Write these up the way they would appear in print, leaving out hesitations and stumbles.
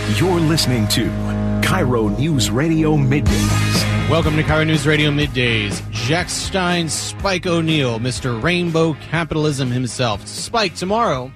You're listening to Cairo News Radio Middays. Welcome to Cairo News Radio Middays. Jack Stein, Spike O'Neill, Mr. Rainbow Capitalism himself. Spike, tomorrow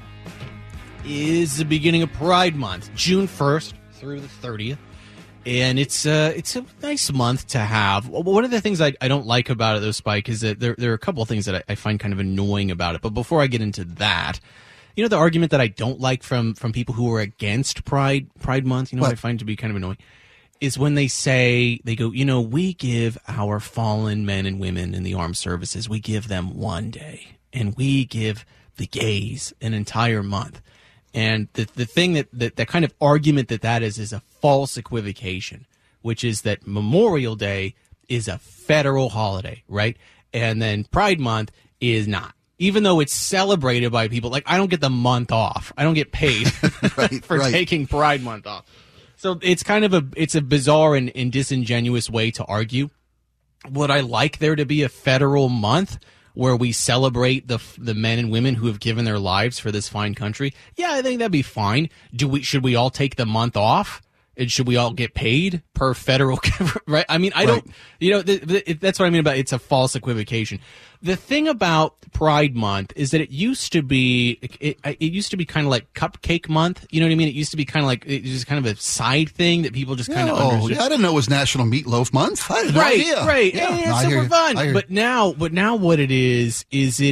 is the beginning of Pride Month, June 1st through the 30th. And it's a nice month to have. One of the things I don't like about it, though, Spike, is that there are a couple of things that I find kind of annoying about it. But before I get into that, you know, the argument that I don't like from people who are against Pride Month, you know, what I find to be kind of annoying, is when they go, you know, we give our fallen men and women in the armed services, we give them one day, and we give the gays an entire month. And the thing that kind of argument that is a false equivocation, which is that Memorial Day is a federal holiday, right? And then Pride Month is not. Even though it's celebrated by people, like, I don't get the month off. I don't get paid for taking Pride Month off. So it's kind of a bizarre and disingenuous way to argue. Would I like there to be a federal month where we celebrate the men and women who have given their lives for this fine country? Yeah, I think that'd be fine. Should we all take the month off? And should we all get paid per federal, right? I mean, I don't, you know, that's what I mean about it's a false equivocation. The thing about Pride Month is that it used to be kind of like Cupcake Month. You know what I mean? It used to be kind of like, it was kind of a side thing that people just kind of understood. I didn't know it was National Meatloaf Month. I had no idea. Right. Yeah, it's super fun. But now what it is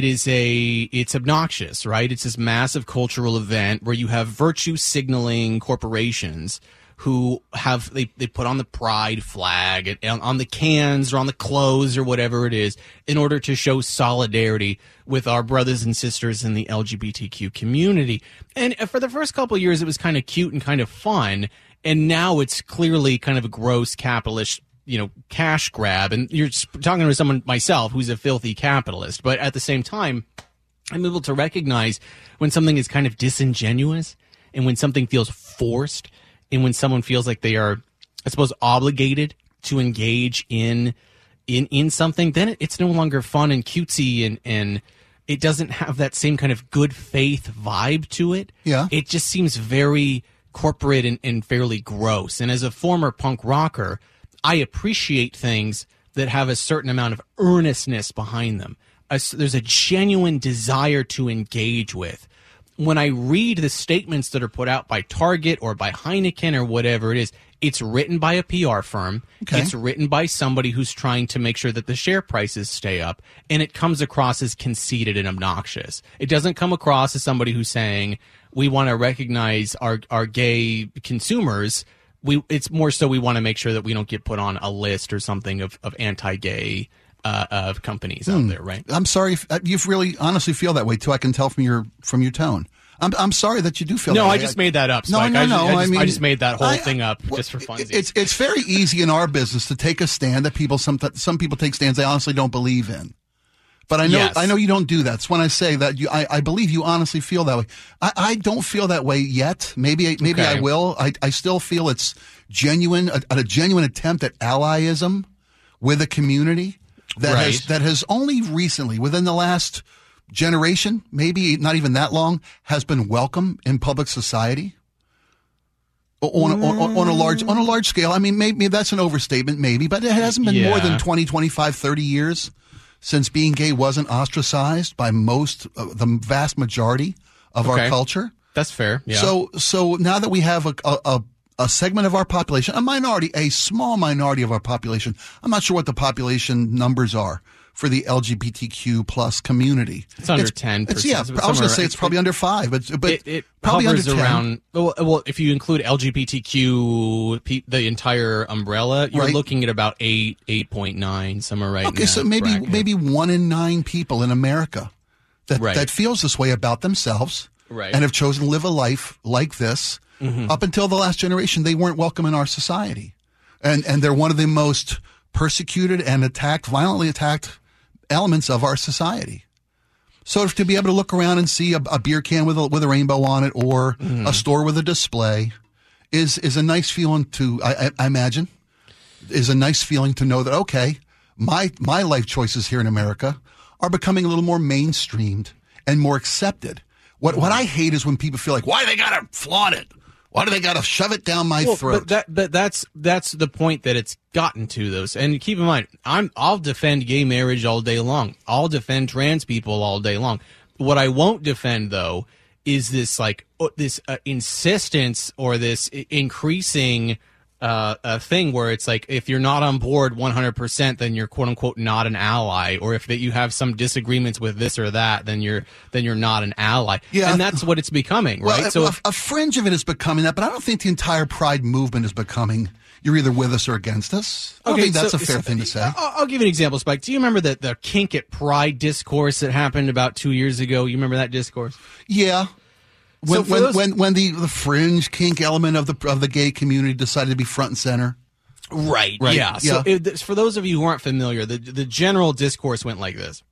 it's obnoxious, right? It's this massive cultural event where you have virtue signaling corporations who they put on the pride flag on the cans or on the clothes or whatever it is in order to show solidarity with our brothers and sisters in the LGBTQ community. And for the first couple of years, it was kind of cute and kind of fun. And now it's clearly kind of a gross capitalist, you know, cash grab. And you're talking to someone, myself, who's a filthy capitalist. But at the same time, I'm able to recognize when something is kind of disingenuous and when something feels forced. And when someone feels like they are, I suppose, obligated to engage in something, then it's no longer fun and cutesy, and it doesn't have that same kind of good faith vibe to it. Yeah. It just seems very corporate and fairly gross. And as a former punk rocker, I appreciate things that have a certain amount of earnestness behind them. There's a genuine desire to engage with. When I read the statements that are put out by Target or by Heineken or whatever it is, it's written by a PR firm. Okay. It's written by somebody who's trying to make sure that the share prices stay up, and it comes across as conceited and obnoxious. It doesn't come across as somebody who's saying, we want to recognize our gay consumers. It's more so we want to make sure that we don't get put on a list or something of anti-gay of companies out there, right? I'm sorry if you really honestly feel that way too. I can tell from your tone. I'm sorry that you do feel that way. No, I just made that up, Spike. I just made that whole thing up just for funsies. It's very easy in our business to take a stand that some people take stands they honestly don't believe in. But I know you don't do that. That's when I say that I believe you honestly feel that way. I don't feel that way yet. Maybe okay. I will. I still feel it's genuine, a genuine attempt at allyism with a community that has only recently, within the last generation, maybe not even that long, has been welcome in public society on a large scale. I mean, maybe that's an overstatement, maybe, but it hasn't been more than 20, 25, 30 years since being gay wasn't ostracized by the vast majority of our culture. That's fair. Yeah. So now that we have a segment of our population, a small minority of our population. I'm not sure what the population numbers are for the LGBTQ plus community. It's under 10%. I was going to say it's probably under 5, but it probably hovers under 10. Around. Well, if you include LGBTQ, the entire umbrella, you're looking at about 8.9, somewhere right now. Okay, so maybe 1 in 9 people in America that feels this way about themselves and have chosen to live a life like this. Mm-hmm. Up until the last generation, they weren't welcome in our society. And they're one of the most persecuted and violently attacked elements of our society. So to be able to look around and see a beer can with a rainbow on it or a store with a display is a nice feeling I imagine, is a nice feeling to know that, okay, my life choices here in America are becoming a little more mainstreamed and more accepted. What I hate is when people feel like, why they got to flaunt it? Why do they got to shove it down my throat? But that's the point that it's gotten to, those. And keep in mind, I'll defend gay marriage all day long. I'll defend trans people all day long. What I won't defend, though, is this insistence or this increasing thing where it's like, if you're not on board 100%, then you're quote unquote not an ally, or if that you have some disagreements with this or that, then you're not an ally. Yeah. And that's what it's becoming, right? Well, so a fringe of it is becoming that, but I don't think the entire Pride movement is becoming, you're either with us or against us. I think that's a fair thing to say. I'll give you an example, Spike. Do you remember the kink at Pride discourse that happened about 2 years ago? You remember that discourse? Yeah. When the fringe kink element of the gay community decided to be front and center. Right. Yeah. So for those of you who aren't familiar, the general discourse went like this.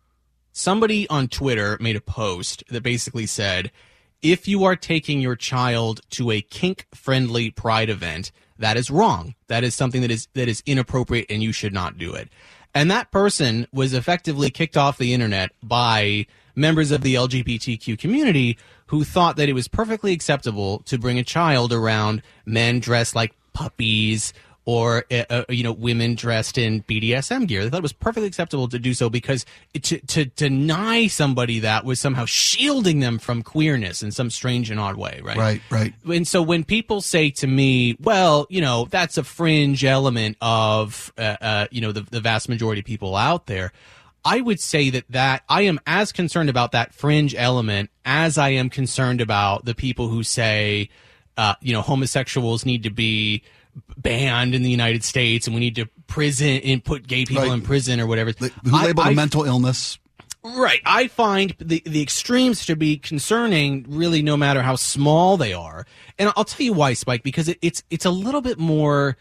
Somebody on Twitter made a post that basically said, if you are taking your child to a kink-friendly Pride event, that is wrong. That is something that is inappropriate, and you should not do it. And that person was effectively kicked off the internet by members of the LGBTQ community who thought that it was perfectly acceptable to bring a child around men dressed like puppies or women dressed in BDSM gear. They thought it was perfectly acceptable to do so because to deny somebody that was somehow shielding them from queerness in some strange and odd way, right? Right. And so when people say to me, well, that's a fringe element of the vast majority of people out there, I would say that I am as concerned about that fringe element as I am concerned about the people who say, homosexuals need to be banned in the United States and we need to prison and put gay people in prison or whatever. Who label a mental illness. Right. I find the extremes to be concerning, really, no matter how small they are. And I'll tell you why, Spike, because it's a little bit more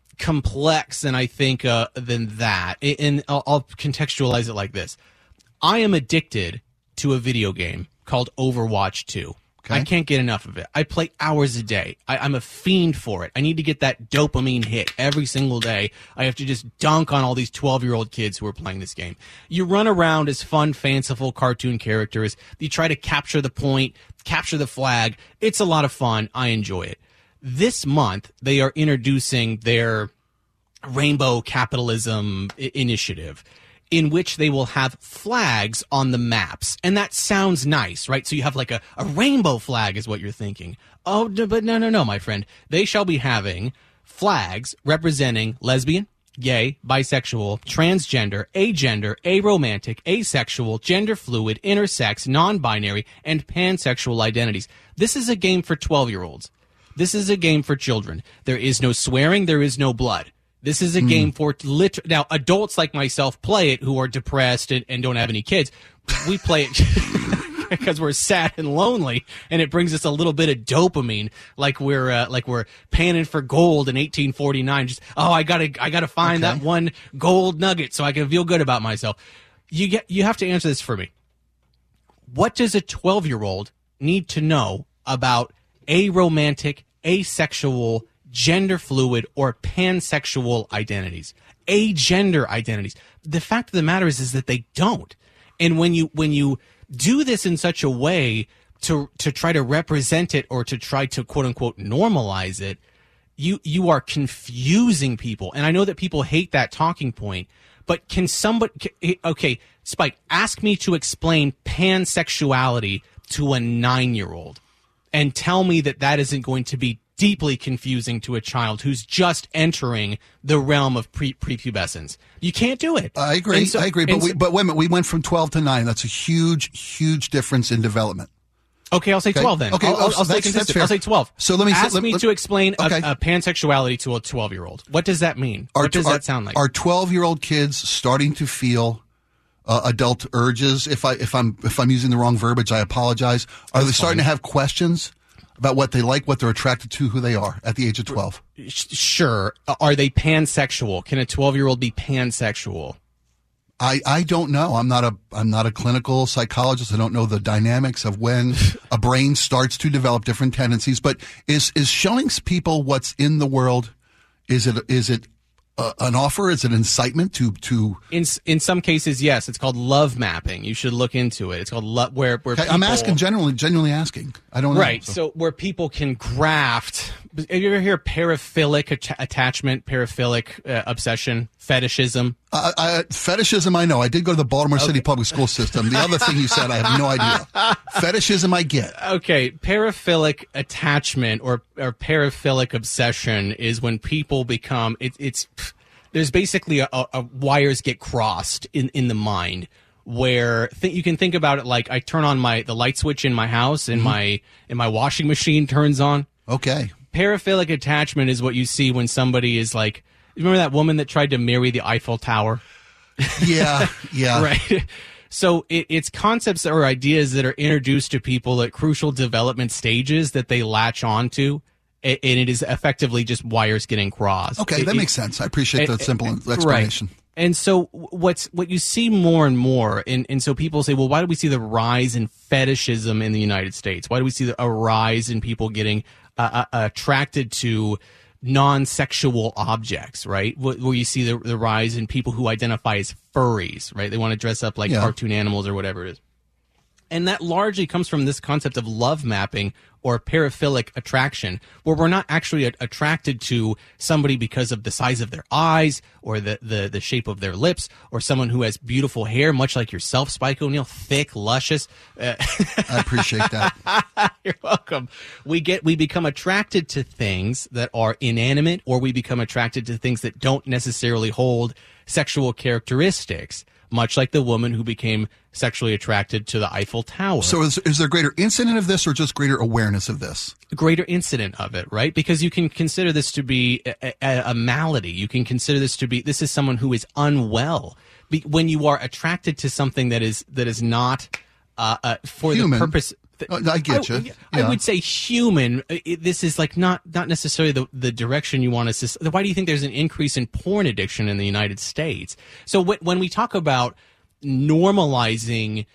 complex than I think than that. And I'll contextualize it like this. I am addicted to a video game called Overwatch 2. Okay. I can't get enough of it. I play hours a day. I'm a fiend for it. I need to get that dopamine hit every single day. I have to just dunk on all these 12-year-old kids who are playing this game. You run around as fun, fanciful cartoon characters. You try to capture the point, capture the flag. It's a lot of fun. I enjoy it. This month, they are introducing their rainbow capitalism initiative, in which they will have flags on the maps. And that sounds nice, right? So you have like a rainbow flag is what you're thinking. Oh, but no, my friend. They shall be having flags representing lesbian, gay, bisexual, transgender, agender, aromantic, asexual, gender fluid, intersex, non-binary, and pansexual identities. This is a game for 12-year-olds. This is a game for children. There is no swearing. There is no blood. This is a game for now, adults like myself play it who are depressed and don't have any kids. We play it because we're sad and lonely, and it brings us a little bit of dopamine, like we're panning for gold in 1849. Just I gotta find that one gold nugget so I can feel good about myself. You have to answer this for me. What does a 12-year-old need to know about aromantic, asexual, gender fluid, or pansexual identities, agender identities? The fact of the matter is that they don't. And when you do this in such a way to try to represent it or to try to quote unquote normalize it, you are confusing people. And I know that people hate that talking point, but can somebody, okay, Spike, ask me to explain pansexuality to a 9-year-old and tell me that isn't going to be deeply confusing to a child who's just entering the realm of prepubescence. You can't do it. I agree. But wait a minute. We went from 12 to 9. That's a huge difference in development. Okay, I'll say 12 then. Okay, I'll stay consistent. I'll say 12. So let me ask me to explain a pansexuality to a 12-year-old. What does that mean? What does that sound like? Are 12-year-old kids starting to feel adult urges? If I'm using the wrong verbiage, I apologize. Are they starting to have questions about what they like, what they're attracted to, who they are at the age of 12? Sure. Are they pansexual? Can a 12-year-old be pansexual? I don't know. I'm not a clinical psychologist. I don't know the dynamics of when a brain starts to develop different tendencies. But is showing people what's in the world, is it an offer? Is it incitement to? In some cases, yes. It's called love mapping. You should look into it. It's called where people, I'm asking genuinely asking. I don't know. Right. So where people can graft. Have you ever hear paraphilic attachment, paraphilic obsession, fetishism? Fetishism, I know. I did go to the Baltimore City public school system. The other thing you said, I have no idea. Fetishism, I get. Okay, paraphilic attachment or paraphilic obsession is when people become it's there's basically a wires get crossed in the mind where you can think about it like I turn on the light switch in my house and my washing machine turns on. Okay. Paraphilic attachment is what you see when somebody is like, you remember that woman that tried to marry the Eiffel Tower? Yeah. Right. So it's concepts or ideas that are introduced to people at crucial development stages that they latch onto, and it is effectively just wires getting crossed. Okay, that makes sense. I appreciate the simple explanation. Right. And so what you see more and more, and so people say, well, why do we see the rise in fetishism in the United States? Why do we see a rise in people getting attracted to non-sexual objects, right? Where you see the rise in people who identify as furries, right? They want to dress up like cartoon animals or whatever it is. And that largely comes from this concept of love mapping or paraphilic attraction, where we're not actually attracted to somebody because of the size of their eyes or the shape of their lips, or someone who has beautiful hair, much like yourself, Spike O'Neill, thick, luscious. I appreciate that. You're welcome. We become attracted to things that are inanimate, or we become attracted to things that don't necessarily hold sexual characteristics, much like the woman who became sexually attracted to the Eiffel Tower. So is there greater incident of this or just greater awareness of this? Greater incident of it, right? Because you can consider this to be a malady. You can consider this is someone who is unwell. When you are attracted to something that is not for human. The purpose... I get you. I would say human. This is like not necessarily the direction you want to. Why do you think there's an increase in porn addiction in the United States? So when we talk about normalizing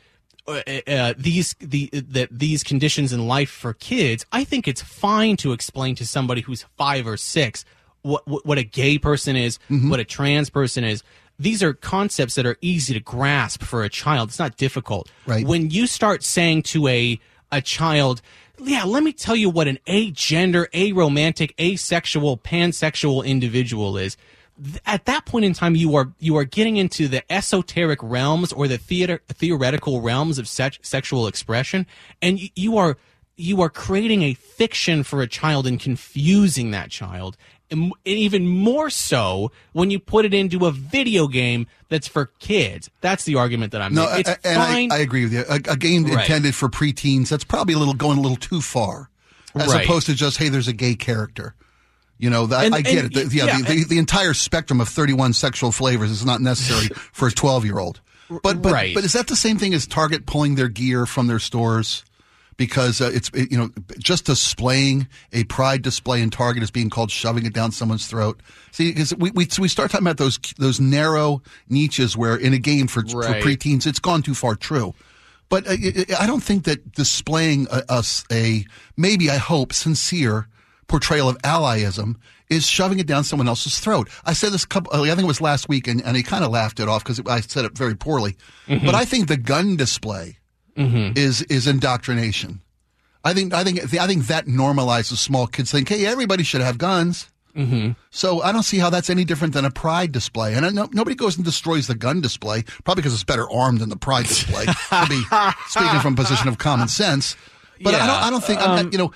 these conditions in life for kids, I think it's fine to explain to somebody who's 5 or 6 what a gay person is, what a trans person is. These are concepts that are easy to grasp for a child. It's not difficult. Right. When you start saying to a child, yeah, let me tell you what an agender, aromantic, asexual, pansexual individual is. At that point in time, you are getting into the esoteric realms or the theoretical realms of sexual expression, and you are creating a fiction for a child and confusing that child. And even more so when you put it into a video game that's for kids. That's the argument that I'm making. It's fine. I agree with you. A game intended for preteens, that's probably going a little too far, as opposed to just, hey, there's a gay character. You know, I get it. The entire spectrum of 31 sexual flavors is not necessary for a 12-year-old. But is that the same thing as Target pulling their gear from their stores? Because just displaying a pride display in Target is being called shoving it down someone's throat. See, because we start talking about those narrow niches where in a game for preteens it's gone too far. True, but I don't think that displaying maybe I hope sincere portrayal of allyism is shoving it down someone else's throat. I said this I think it was last week, and he kind of laughed it off because I said it very poorly. But I think the gun display is indoctrination. I think that normalizes small kids think, hey, everybody should have guns. So I don't see how that's any different than a pride display. And nobody goes and destroys the gun display, probably because it's better armed than the pride display. To be speaking from a position of common sense. But I don't think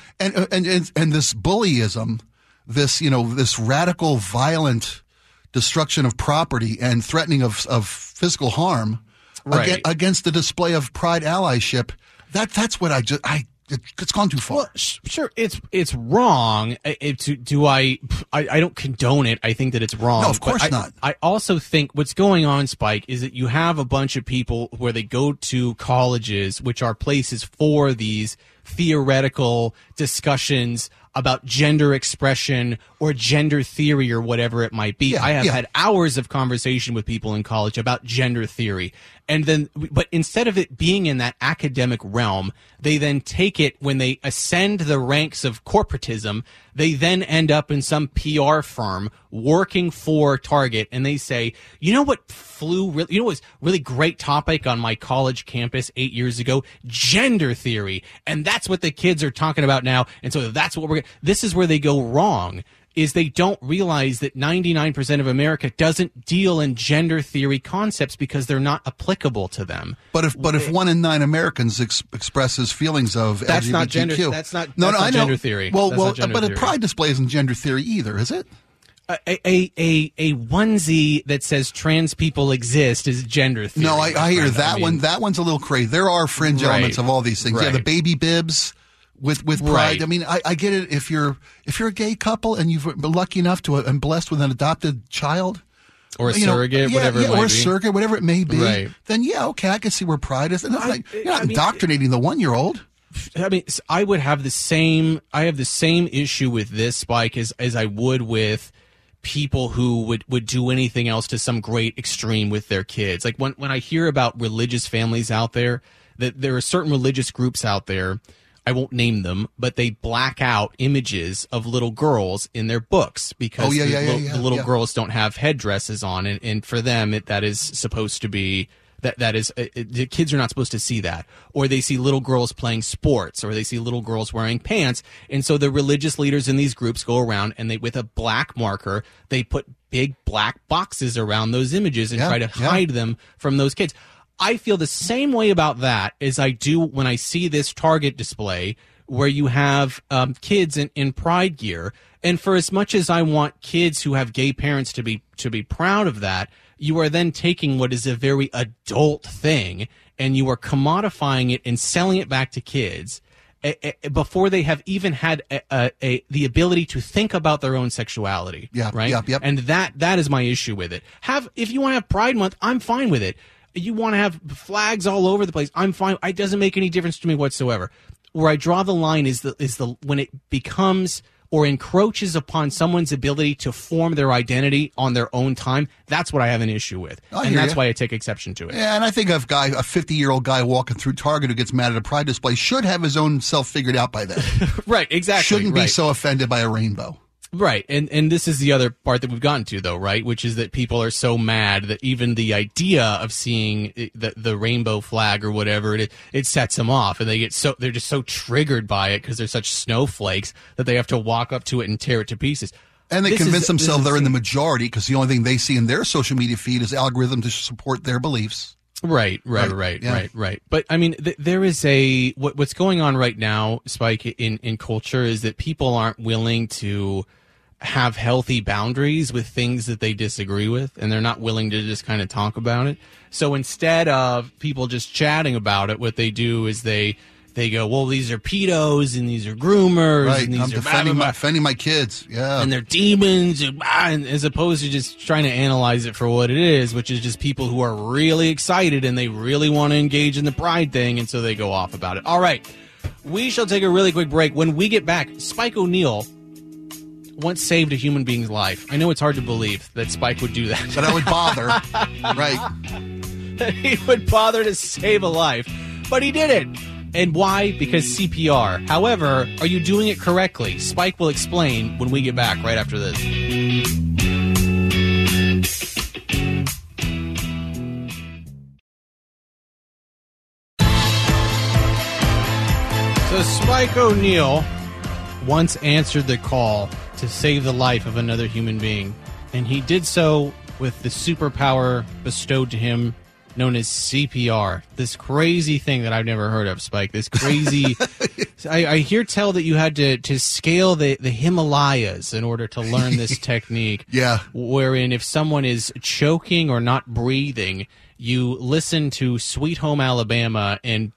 and this bullyism, this radical, violent destruction of property and threatening of physical harm. Against the display of pride allyship, that's what it's gone too far. Well, sure, it's wrong. I don't condone it. I think that it's wrong. No, of course not. I also think what's going on, Spike, is that you have a bunch of people where they go to colleges, which are places for these theoretical discussions about gender expression or gender theory or whatever it might be. I have had hours of conversation with people in college about gender theory. And then, but instead of it being in that academic realm, they then take it when they ascend the ranks of corporatism. They then end up in some PR firm working for Target, and they say, you know what was really great topic on my college campus 8 years ago? Gender theory. And that's what the kids are talking about now. And so that's what this is where they go wrong. Is they don't realize that 99% of America doesn't deal in gender theory concepts because they're not applicable to them. But if 1 in 9 Americans expresses feelings of that's LGBTQ, not gender. That's not gender theory. Well, but a pride display isn't gender theory either, is it? A onesie that says trans people exist is gender theory. No, I hear that one. That one's a little crazy. There are fringe elements of all these things. Right. Yeah, the baby bibs. With pride, right. I mean, I get it. If you're a gay couple and you've been lucky enough to and blessed with an adopted child, or a surrogate, whatever it might or a be. surrogate, whatever it may be, right. Then okay, I can see where pride is. And you're not indoctrinating the 1-year-old. I mean, I would have the same. I have the same issue with this, Spike, as I would with people who would do anything else to some great extreme with their kids. Like when I hear about religious families out there, that there are certain religious groups out there. I won't name them, but they black out images of little girls in their books because the little girls don't have headdresses on, and for them that is supposed to be that is the kids are not supposed to see that, or they see little girls playing sports, or they see little girls wearing pants, and so the religious leaders in these groups go around and they, with a black marker, they put big black boxes around those images and try to hide them from those kids. I feel the same way about that as I do when I see this Target display where you have kids in pride gear. And for as much as I want kids who have gay parents to be proud of that, you are then taking what is a very adult thing and you are commodifying it and selling it back to kids before they have even had the ability to think about their own sexuality. Right? Yep. And that is my issue with it. If you want to have Pride Month, I'm fine with it. You want to have flags all over the place, I'm fine. It doesn't make any difference to me whatsoever. Where I draw the line is when it becomes or encroaches upon someone's ability to form their identity on their own time. That's what I have an issue with, and that's why I take exception to it. Yeah, and I think a 50-year-old guy walking through Target who gets mad at a pride display should have his own self figured out by then. Right, exactly. Shouldn't be so offended by a rainbow. Right, and this is the other part that we've gotten to, though, right? Which is that people are so mad that even the idea of seeing the rainbow flag or whatever it sets them off, and they're just so triggered by it because they're such snowflakes that they have to walk up to it and tear it to pieces. And they convince themselves they're in the majority because the only thing they see in their social media feed is algorithms to support their beliefs. Right. But I mean, there is what's going on right now, Spike, in culture is that people aren't willing to have healthy boundaries with things that they disagree with, and they're not willing to just kind of talk about it. So instead of people just chatting about it, what they do is they go, well, these are pedos and these are groomers, right? And these I'm defending my kids, yeah, and they're demons, and as opposed to just trying to analyze it for what it is, which is just people who are really excited and they really want to engage in the pride thing, and so they go off about it. All right, we shall take a really quick break. When we get back, Spike O'Neill once saved a human being's life. I know it's hard to believe that Spike would do that. But I would bother. Right. He would bother to save a life. But he did it. And why? Because CPR. However, are you doing it correctly? Spike will explain when we get back right after this. So Spike O'Neill once answered the call to save the life of another human being, and he did so with the superpower bestowed to him known as CPR. This crazy thing that I've never heard of, Spike. This crazy... I hear tell that you had to scale the Himalayas in order to learn this technique. Yeah. Wherein if someone is choking or not breathing, you listen to Sweet Home Alabama and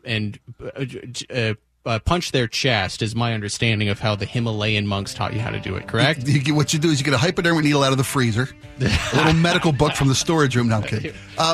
punch their chest is my understanding of how the Himalayan monks taught you how to do it, correct? What you do is you get a hypodermic needle out of the freezer, a little medical book from the storage room. No, I'm kidding.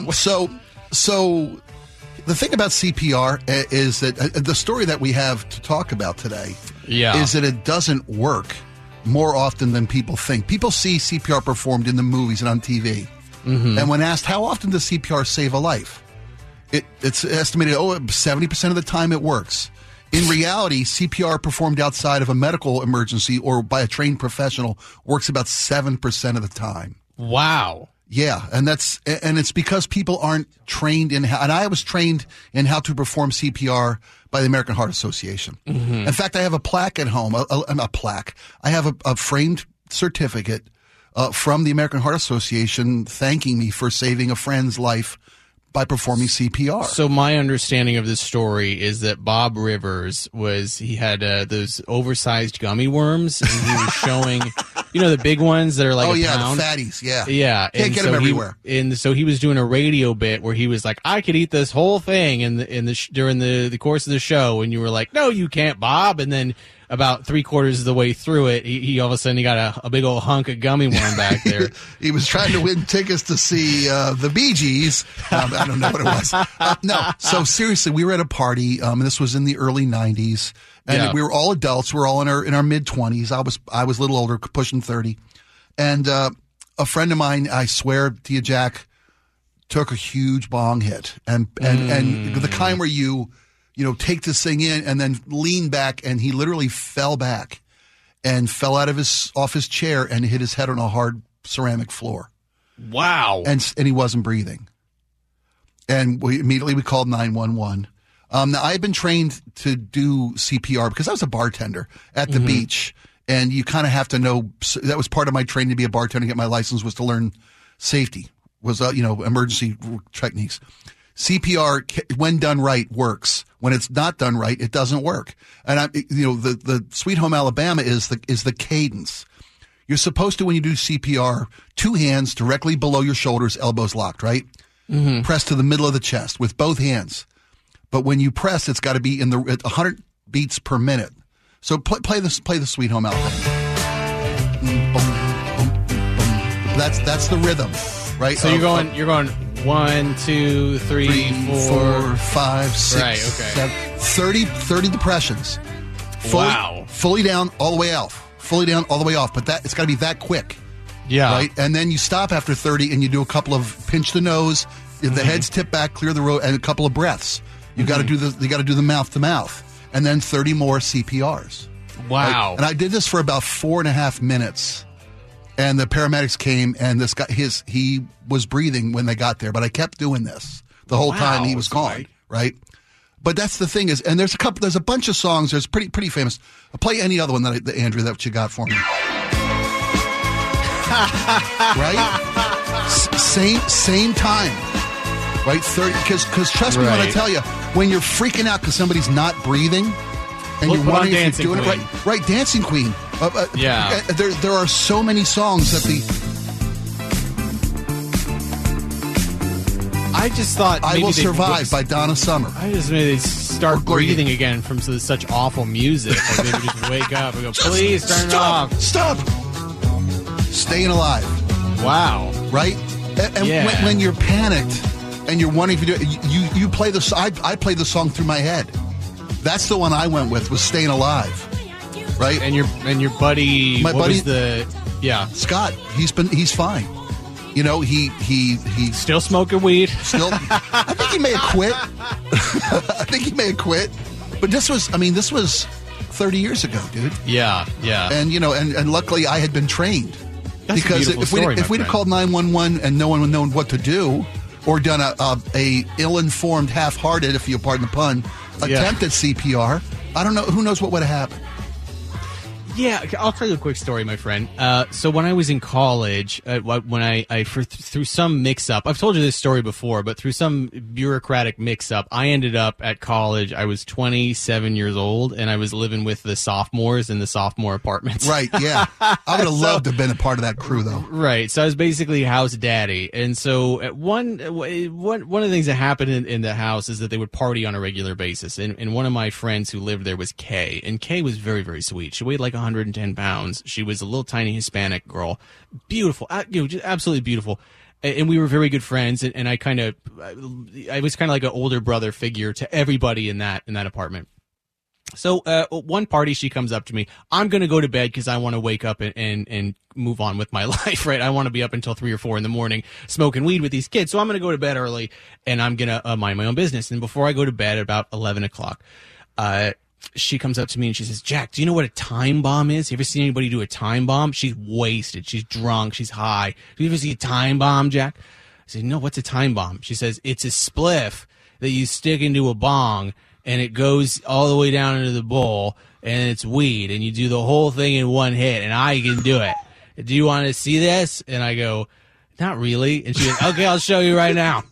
So the thing about CPR is that the story that we have to talk about today is that it doesn't work more often than people think. People see CPR performed in the movies and on TV. Mm-hmm. And when asked, how often does CPR save a life? It's estimated 70% of the time it works. In reality, CPR performed outside of a medical emergency or by a trained professional works about 7% of the time. Wow. Yeah, and it's because people aren't trained in and I was trained in how to perform CPR by the American Heart Association. Mm-hmm. In fact, I have a plaque at home, a plaque. I have a framed certificate from the American Heart Association thanking me for saving a friend's life by performing CPR. So my understanding of this story is that Bob Rivers he had those oversized gummy worms, and he was showing, the big ones that are like a pound. The fatties, yeah. Yeah. Can't get them everywhere. And so he was doing a radio bit where he was like, I could eat this whole thing during the course of the show, and you were like, no, you can't, Bob. And then about 3/4 of the way through it, he all of a sudden got a big old hunk of gummy worm back there. He was trying to win tickets to see the Bee Gees. I don't know what it was. No, so seriously, we were at a party, and this was in the early 90s, and we were all adults. We were all in our mid-20s. I was a little older, pushing 30, and a friend of mine, I swear to you, Jack, took a huge bong hit, and the kind where you take this thing in and then lean back, and he literally fell back and fell off his chair and hit his head on a hard ceramic floor. Wow. And he wasn't breathing. And we called 911. Now, I had been trained to do CPR because I was a bartender at the beach, and you kind of have to know. That was part of my training to be a bartender, get my license, was to learn safety, emergency techniques. CPR, when done right, works. When it's not done right, it doesn't work. And the Sweet Home Alabama is the cadence. You're supposed to, when you do CPR, 2 hands directly below your shoulders, elbows locked, right? Mm-hmm. Press to the middle of the chest with both hands. But when you press, it's got to be at 100 beats per minute. So play the Sweet Home Alabama. Boom, boom, boom. That's the rhythm, right? So you're going 1, 2, 3, 4, 5, 6, right, okay. 7, 30 depressions. Fully down, all the way off. Fully down, all the way off. But it's got to be that quick. Yeah. Right? And then you stop after 30 and you do a couple of pinch the nose, the head's tip back, clear the road, and a couple of breaths. You got to do the mouth to mouth, and then 30 more CPRs. Wow. Right? And I did this for about 4.5 minutes. And the paramedics came, and this guy, he was breathing when they got there. But I kept doing this the whole time he was gone, right? But that's the thing is, and there's a bunch of songs. There's pretty famous. I'll play any other one Andrew, that you got for me. Right? Same time. Right? 30. Because trust me when I tell you, when you're freaking out because somebody's not breathing, and you're wondering if you're doing it right, Dancing Queen. Yeah. There are so many songs that I just thought I Will Survive by Donna Summer. I just made it start breathing again from such awful music. Like maybe just wake up and go, please turn it off. Stop. Staying Alive. Wow. Right? And when you're panicked and you're wondering if you do it, you play the song. I played the song through my head. That's the one I went with, was Staying Alive. Right? And your buddy, Scott, he's fine. He's still smoking weed. I think he may have quit. But this was 30 years ago, dude. Yeah. And and luckily I had been trained. That's because a beautiful story, if we'd have called 911 and no one would have known what to do, or done a ill-informed, half-hearted, if you pardon the pun, attempt at CPR, I don't know. Who knows what would have happened? Yeah, I'll tell you a quick story, my friend. So when I was in college, when I through some mix-up, I've told you this story before, but through some bureaucratic mix-up, I ended up at college. I was 27 years old, and I was living with the sophomores in the sophomore apartments. Right, yeah. I would have loved to have been a part of that crew, though. Right, so I was basically house daddy. And so one of the things that happened in the house is that they would party on a regular basis. And one of my friends who lived there was Kay, and Kay was very, very sweet. She weighed like 110 pounds. She was a little tiny Hispanic girl. Beautiful. Just absolutely beautiful. And we were very good friends. And I was kind of like an older brother figure to everybody in that apartment. So one party, she comes up to me. I'm going to go to bed because I want to wake up and move on with my life, right? I want to be up until 3 or 4 in the morning smoking weed with these kids. So I'm going to go to bed early and I'm going to mind my own business. And before I go to bed at about 11 o'clock, she comes up to me and she says, Jack, do you know what a time bomb is? You ever seen anybody do a time bomb? She's wasted. She's drunk. She's high. Do you ever see a time bomb, Jack? I said, no, what's a time bomb? She says, it's a spliff that you stick into a bong and it goes all the way down into the bowl, and it's weed, and you do the whole thing in one hit, and I can do it. Do you want to see this? And I go, not really. And she goes, okay, I'll show you right now.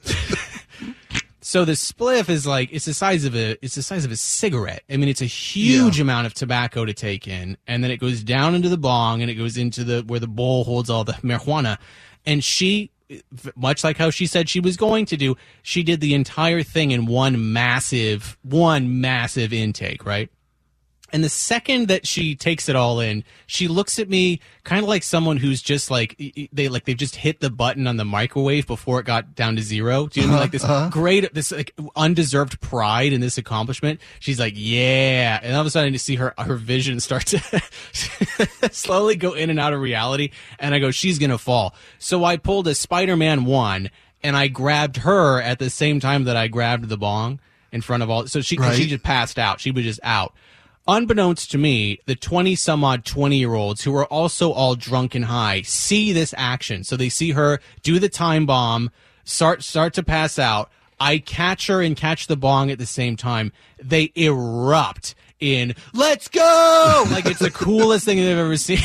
So the spliff is like, it's the size of a cigarette. I mean, it's a huge amount of tobacco to take in, and then it goes down into the bong, and it goes into where the bowl holds all the marijuana. And she, much like how she said she was going to do, she did the entire thing in one massive intake, right? And the second that she takes it all in, she looks at me kind of like someone who's just they've just hit the button on the microwave before it got down to 0. Do you know like this this like undeserved pride in this accomplishment? She's like, yeah. And all of a sudden you see her vision start to slowly go in and out of reality. And I go, she's going to fall. So I pulled a Spider-Man 1 and I grabbed her at the same time that I grabbed the bong in front of all. So she just passed out. She was just out. Unbeknownst to me, the 20-some-odd 20-year-olds who are also all drunk and high see this action. So they see her do the time bomb, start to pass out. I catch her and catch the bong at the same time. They erupt in, let's go! Like, it's the coolest thing they've ever seen.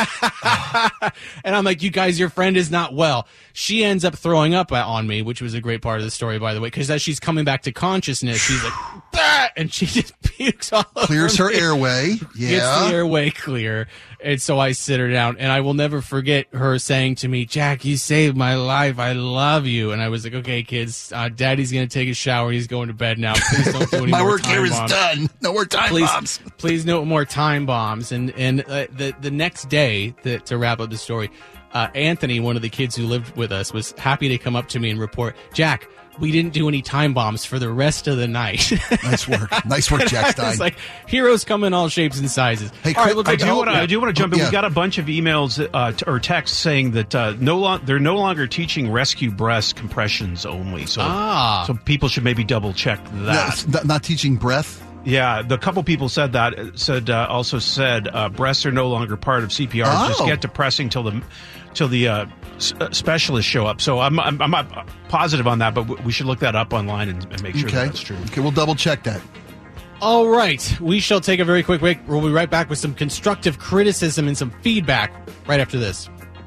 And I'm like, you guys, your friend is not well. She ends up throwing up on me, which was a great part of the story, by the way, because as she's coming back to consciousness, she's like, bah! And she just pukes all over Clears her airway. Yeah. Gets the airway clear. And so I sit her down, and I will never forget her saying to me, Jack, you saved my life. I love you. And I was like, okay, kids, Daddy's going to take a shower. He's going to bed now. Please don't do any my more work here is done. No more time bombs. Please no more time bombs. And the next day, to wrap up the story, Anthony, one of the kids who lived with us, was happy to come up to me and report, Jack, we didn't do any time bombs for the rest of the night. Nice work. Nice work, Jack Stein. It's like, heroes come in all shapes and sizes. Hey, all right, well, I do want to jump in. We got a bunch of emails or texts saying that they're no longer teaching rescue breath compressions only. So people should maybe double check that. No, not teaching breath? Yeah, the couple people said that. Also said breaths are no longer part of CPR. Oh. Just get to pressing till the specialists show up. So I'm not positive on that, but we should look that up online and make sure that's true. Okay, we'll double check that. All right, we shall take a very quick break. We'll be right back with some constructive criticism and some feedback right after this.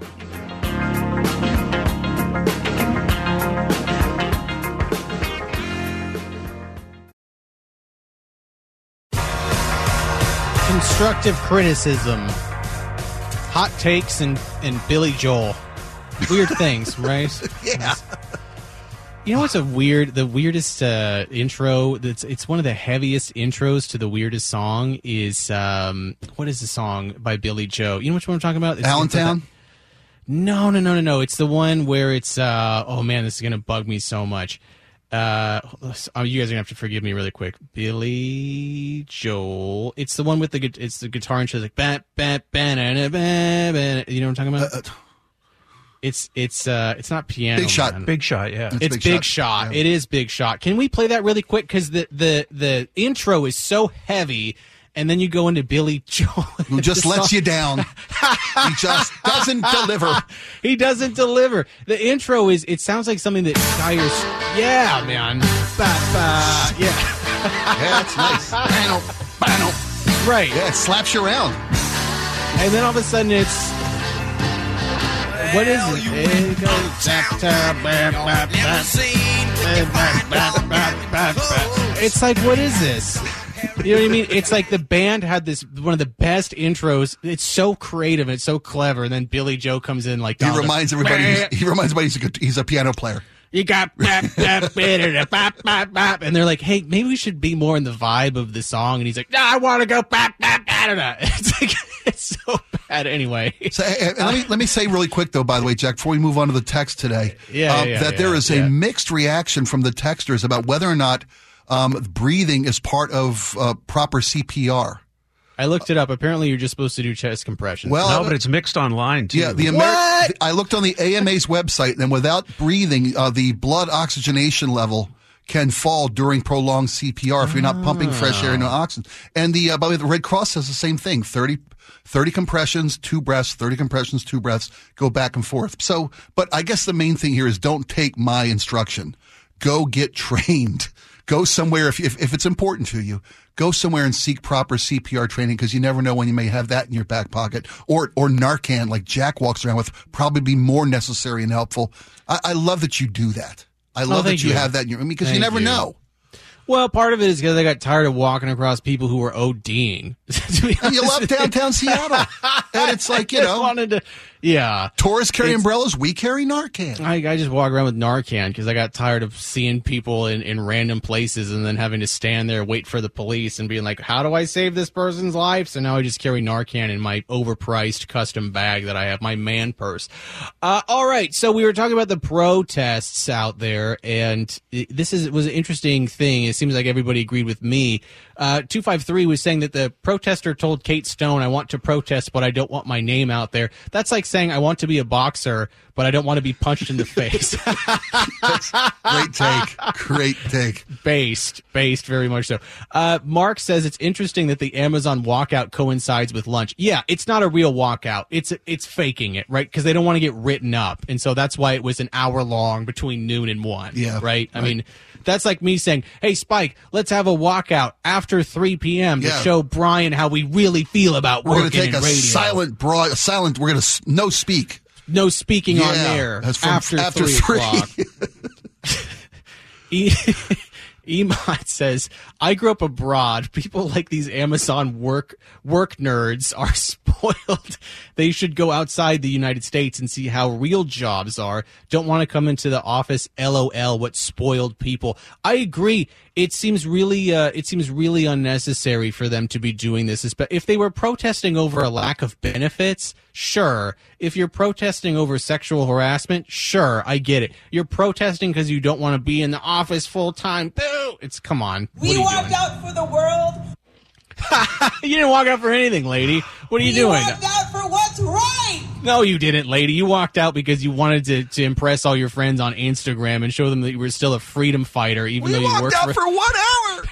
Constructive criticism, hot takes, and Billy Joel. Weird things, right? Yeah. You know what's the weirdest intro? It's one of the heaviest intros to the weirdest song is, what is the song by Billy Joe? You know which one I'm talking about? Allentown? No. It's the one where it's, oh man, this is going to bug me so much. You guys are going to have to forgive me really quick. Billy Joel. It's the one with the guitar and she's like, you know what I'm talking about? It's not Piano Big Shot. Man. Big Shot, yeah. It's Big Shot. Yeah. It is Big Shot. Can we play that really quick? Because the intro is so heavy, and then you go into Billy Joel. Who just lets you down. He just doesn't deliver. He doesn't deliver. The intro it sounds like something that tires. Yeah, man. Yeah. Yeah, that's nice. Right. Yeah, it slaps you around. And then all of a sudden it's... What is it? It's like, what is this? You know what I mean? It's like the band had one of the best intros. It's so creative and it's so clever. And then Billy Joe comes in like... He reminds everybody he's a piano player. You got... And they're like, hey, maybe we should be more in the vibe of the song. And he's like, no, I want to go... It's like... It's so bad anyway. So, let me say really quick, though, by the way, Jack, before we move on to the text today, there is a mixed reaction from the texters about whether or not breathing is part of proper CPR. I looked it up. Apparently, you're just supposed to do chest compressions. Well, no, but it's mixed online, too. Yeah, I looked on the AMA's website, and without breathing, the blood oxygenation level can fall during prolonged CPR if you're not pumping fresh air into oxygen. And by the way, the Red Cross says the same thing. 30 compressions, 2 breaths, 30 compressions, 2 breaths, go back and forth. So, but I guess the main thing here is don't take my instruction. Go get trained. Go somewhere, if it's important to you, go somewhere and seek proper CPR training, because you never know when you may have that in your back pocket. Or Narcan, like Jack walks around with, probably be more necessary and helpful. I love that you do that. I love that you have that in your room, because you never know. Well, part of it is because I got tired of walking across people who were ODing. And you love downtown Seattle. And it's like, tourists carry umbrellas, we carry Narcan. I just walk around with Narcan because I got tired of seeing people in random places and then having to stand there, wait for the police, and being like, how do I save this person's life? So now I just carry Narcan in my overpriced custom bag that I have, my man purse. All right, so we were talking about the protests out there, and this was an interesting thing. It seems like everybody agreed with me. 253 was saying that the protester told Kate Stone, I want to protest, but I don't want my name out there. That's like saying I want to be a boxer, but I don't want to be punched in the face. Great take. Based, very much so. Mark says it's interesting that the Amazon walkout coincides with lunch. Yeah, it's not a real walkout. It's faking it, right? Because they don't want to get written up. And so that's why it was an hour long between noon and 1. Yeah. Right? I mean, that's like me saying, hey, Spike, let's have a walkout after 3 p.m. to show Brian how we really feel about working in radio. We're going to take a silent, we're going to no speak. No speaking on air after 3 o'clock. Emot says, I grew up abroad. People like these Amazon work nerds are spoiled. They should go outside the United States and see how real jobs are. Don't want to come into the office. LOL, what spoiled people. I agree. It seems really unnecessary for them to be doing this. If they were protesting over a lack of benefits, sure. If you're protesting over sexual harassment, sure, I get it. You're protesting because you don't want to be in the office full time. Boo! Come on. We walked out for the world. You didn't walk out for anything, lady. What are you doing? We walked out for what's right. No, you didn't, lady. You walked out because you wanted to impress all your friends on Instagram and show them that you were still a freedom fighter, even though you worked out for 1 hour.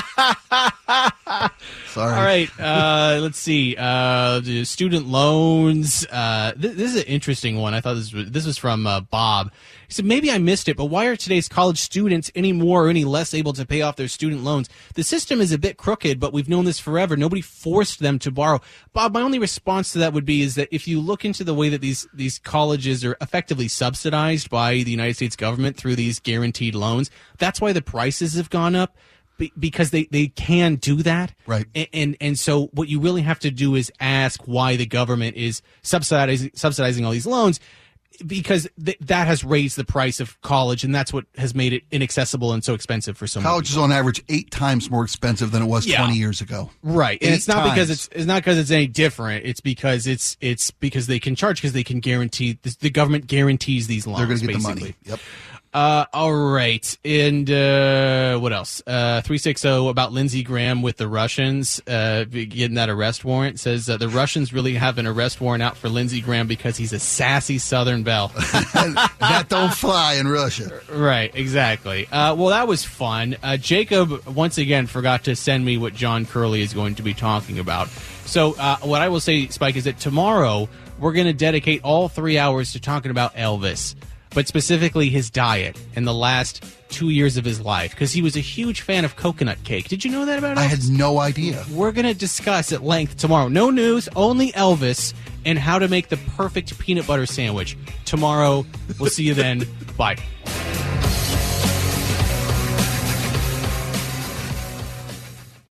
Sorry. All right. Let's see. The student loans. This is an interesting one. I thought this was from Bob. He said, maybe I missed it, but why are today's college students any more or any less able to pay off their student loans? The system is a bit crooked, but we've known this forever. Nobody forced them to borrow. Bob, my only response to that would be is that if you look into the way that these colleges are effectively subsidized by the United States government through these guaranteed loans, that's why the prices have gone up. Because they can do that. Right. And so what you really have to do is ask why the government is subsidizing all these loans, because that has raised the price of college, and that's what has made it inaccessible and so expensive for so many College people. is on average 8 times more expensive than it was 20 years ago. Right. And it's not because it's any different. It's because because they can charge, because they can guarantee, the government guarantees these loans. They're going to get basically the money. Yep. All right. And what else? 360 about Lindsey Graham with the Russians getting that arrest warrant. Says the Russians really have an arrest warrant out for Lindsey Graham because he's a sassy Southern belle. That don't fly in Russia. Right, exactly. Well, that was fun. Jacob, once again, forgot to send me what John Curley is going to be talking about. So what I will say, Spike, is that tomorrow we're going to dedicate all 3 hours to talking about Elvis, but specifically his diet in the last 2 years of his life, because he was a huge fan of coconut cake. Did you know that about Elvis? I had no idea. We're going to discuss at length tomorrow. No news, only Elvis, and how to make the perfect peanut butter sandwich. Tomorrow, we'll see you then. Bye.